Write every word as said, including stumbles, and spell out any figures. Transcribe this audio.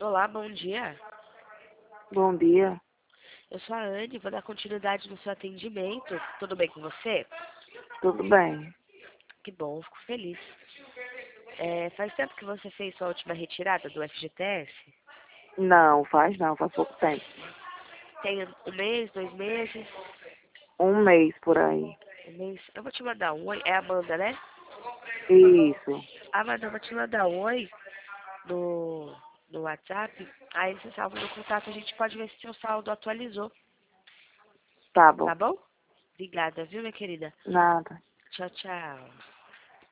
Olá, bom dia. Bom dia. Eu sou a Anne, vou dar continuidade no seu atendimento. Tudo bem com você? Tudo bem? Que bom, fico feliz. É, faz tempo que você fez sua última retirada do F G T S? Não, faz não, faz pouco tempo. Tem um mês, dois meses? Um mês por aí. Um mês? Eu vou te mandar um oi. É a Amanda, né? Isso. Amanda, eu vou te mandar um oi no, no WhatsApp. Aí você salva no contato, a gente pode ver se seu saldo atualizou. Tá bom. Tá bom? Obrigada, viu, minha querida? Nada. Tchau, tchau.